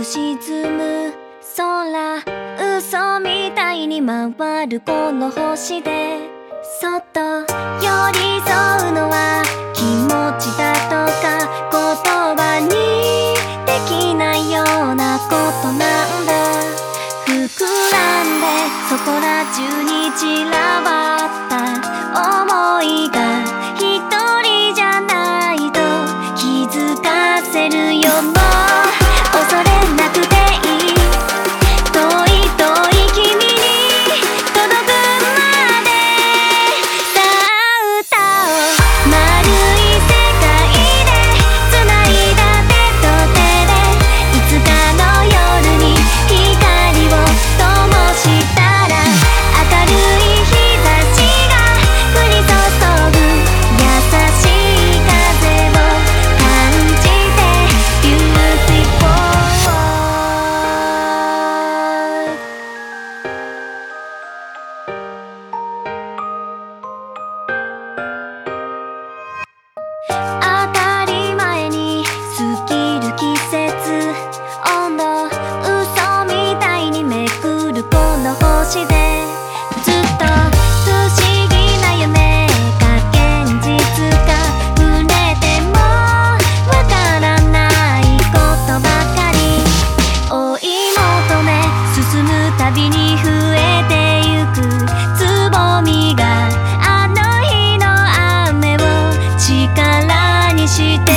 沈む空、嘘みたいに回るこの星でそっと寄り添うのは気持ちだとか言葉にできないようなことなんだ。膨らんでそこら中に散らばった想いが一人じゃないと気づかせるよ。もう恐れなくていい、遠い遠い君に届くまで。さあ歌おう、丸い世界で繋いだ手と手で、いつかの夜に光を灯したら明るい日差しが降り注ぐ、優しい風を感じて Beautiful。 当たり前に過ぎる季節、温度嘘みたいにめくるこの星でずっと不思議な夢が現実か、触れてもわからないことばかり追い求め、進むたびに増えてゆくつぼみがあの日の雨を力にして